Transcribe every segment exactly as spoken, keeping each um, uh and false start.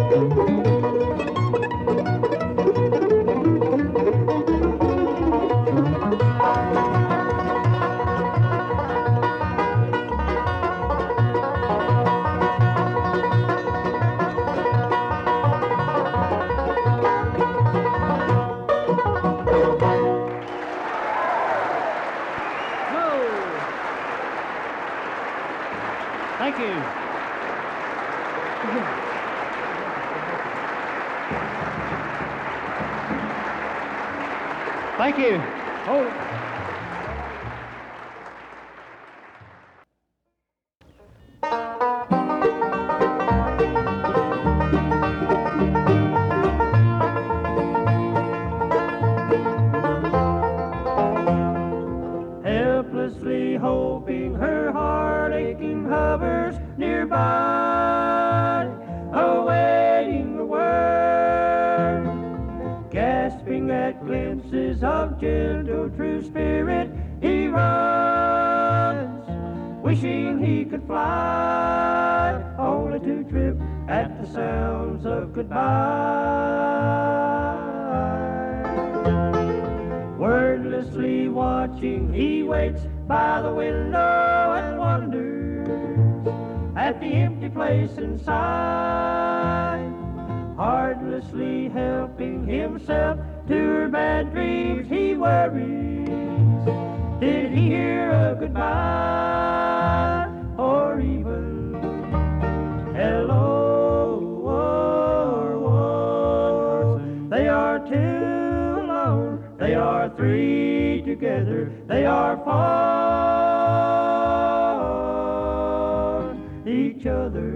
Thank you. Thank you. Oh. Helplessly hoping her heart aching hovers nearby, awaiting the word, gasping at glimpses of gentle true spirit, he runs, wishing he could fly, only to trip at the sounds of goodbye. Wordlessly watching, he waits by the window and wonders at the empty place inside, heartlessly helping himself to her bad dreams. He worries, did he hear a goodbye, or even hello, or was they are two alone, they are three together, they are for each other.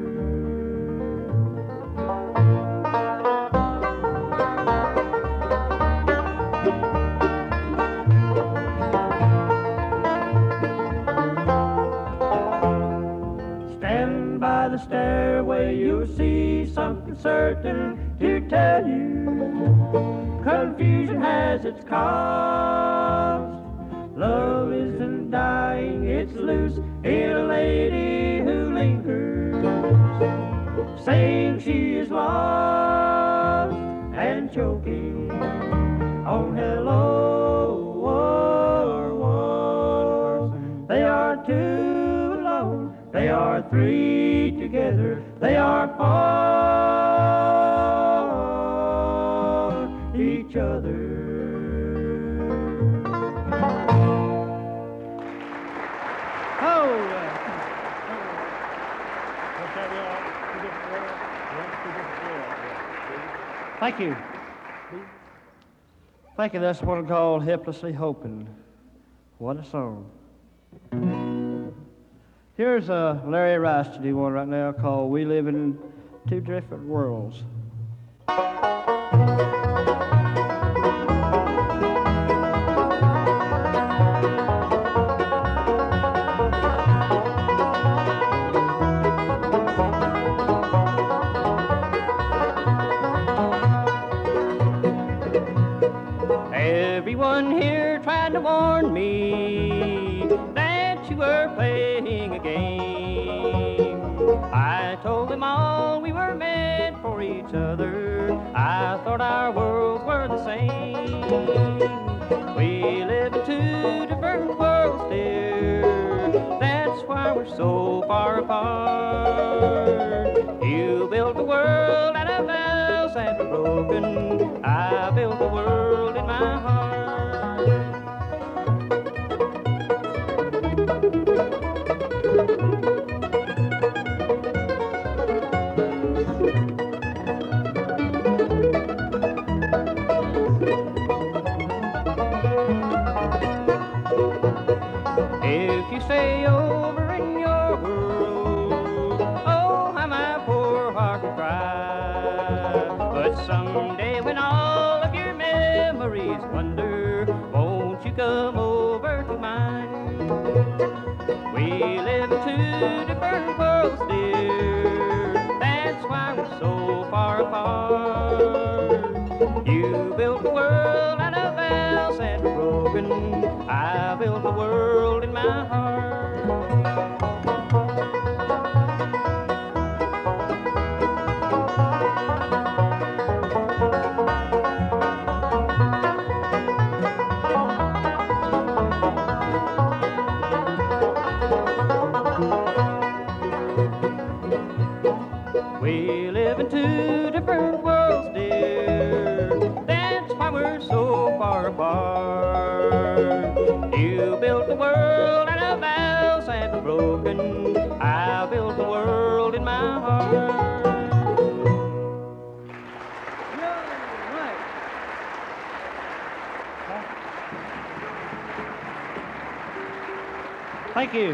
Stand by the stairway, you'll see something certain to tell you. Confusion has its cost. Love isn't dying, it's loose in a lady who lingers, saying she is lost and choking on hello or wars. They are two alone, they are three together, they are for each other. Thank you. Thank you. That's one called Helplessly Hoping. What a song. Here's uh, Larry Rice to do one right now called We Live in Two Different Worlds. Everyone here tried to warn me that you were playing a game. I told them all we were meant for each other. I thought our worlds were the same. We live in two different worlds, dear. That's why we're so far apart. You built the world out of vows that were broken. I built the world in my heart. If you stay over in your world, oh, how my poor heart will cry. But someday when all of your memories wander, won't you come over to mine? We live in two different worlds, dear. That's why we're so far apart. You built the world out of vows that were broken. I built the world in my heart. two different worlds, dear. That's why we're so far apart. You built the world out of valves that were broken. I built the world in my heart. Yeah, right. Thank you.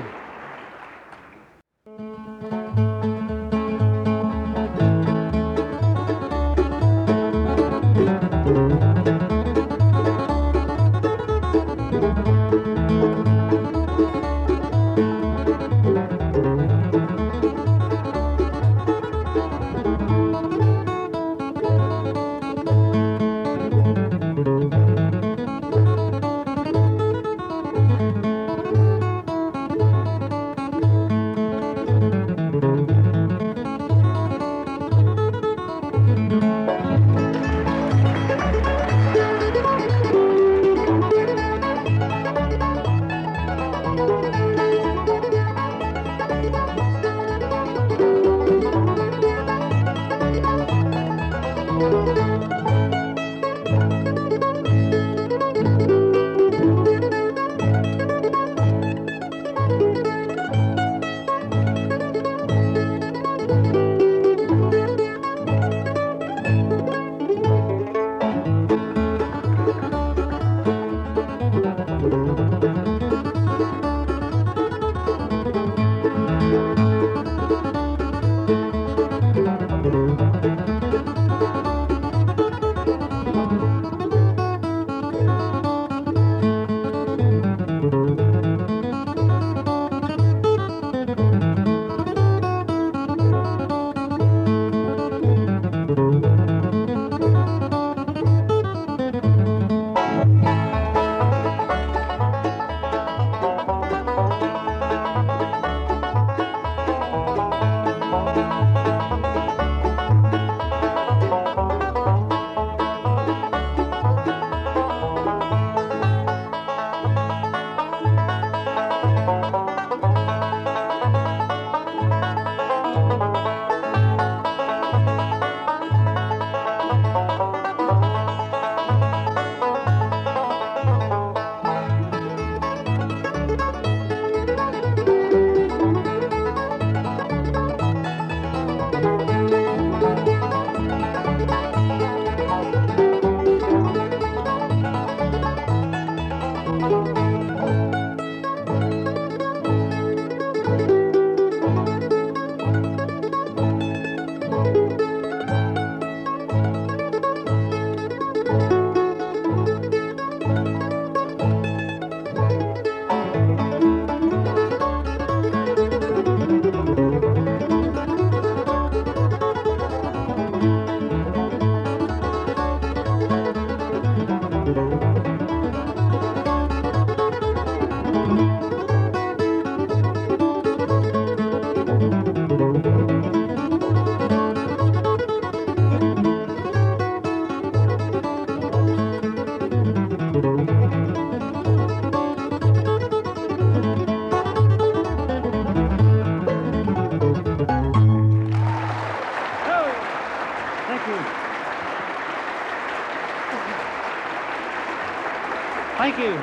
Thank you.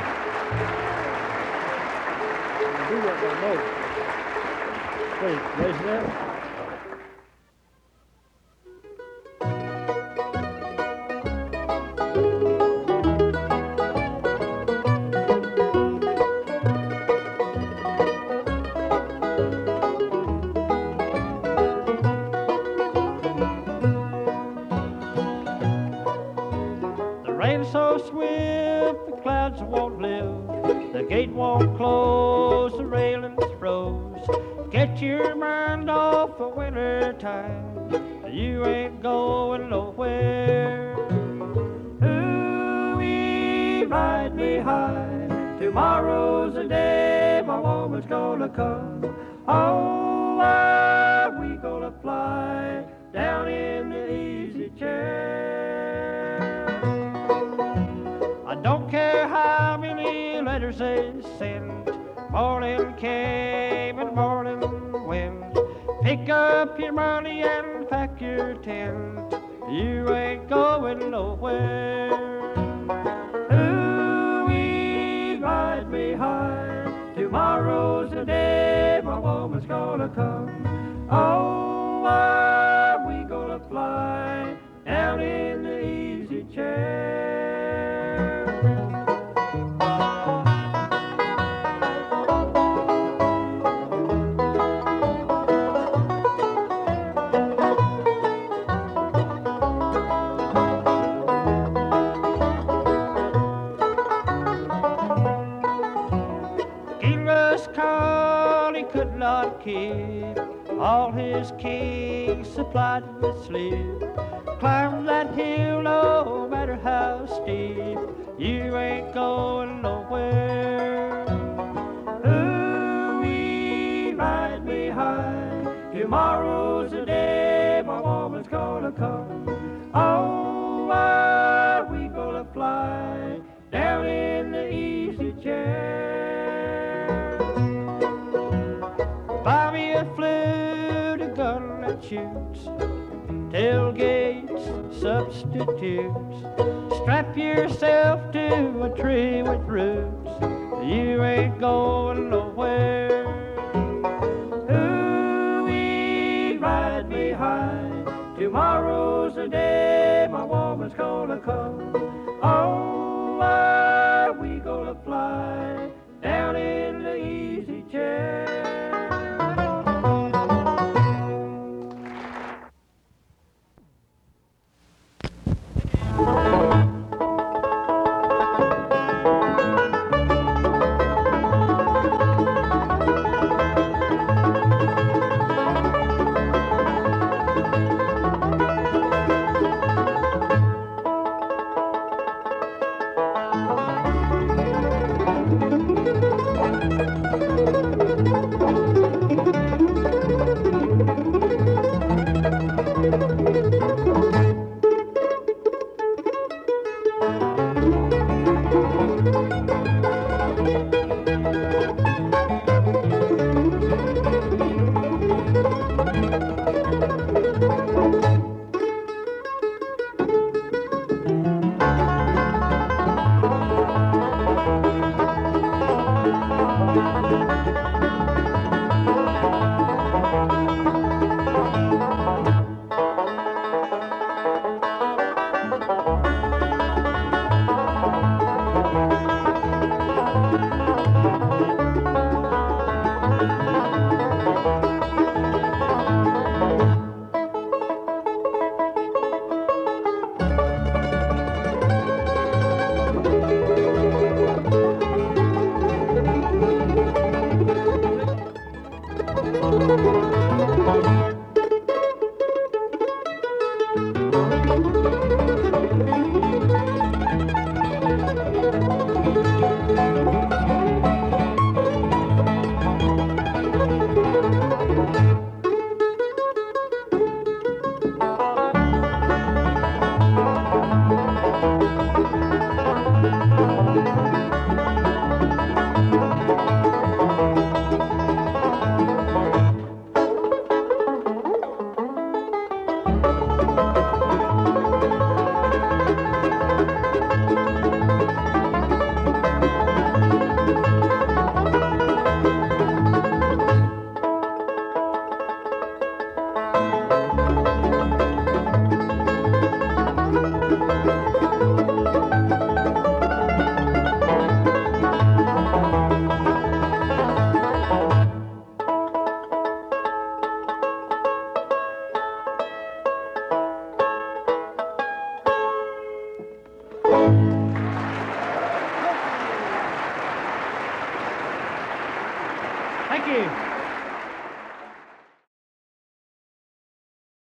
Do what they know. Please, raise it up. The rain's so swift, the clouds won't lift, the gate won't close, the railing's froze. Get your mind off the winter time, you ain't going nowhere. Ooh-wee, ride me high, tomorrow's the day my woman's gonna come. Oh, are we gonna fly down in the easy chair? I don't care how many letters they send, morning came and morning went. Pick up your money and pack your tent. You ain't going nowhere. Ooh-wee, ride me high. Tomorrow's the day my woman's gonna come. Oh, are we gonna fly down in the easy chair? Gillis Carley could not keep all his kings supplied with sleep. Climb that hill no matter how steep, you ain't going nowhere. Ooh-wee, ride me high. Tomorrow's the day my woman's gonna come. Oh, are we gonna fly down in the easy chair? Buy me a flute, a gun that shoots, tailgates, substitutes. Strap yourself to a tree with roots. You ain't going nowhere.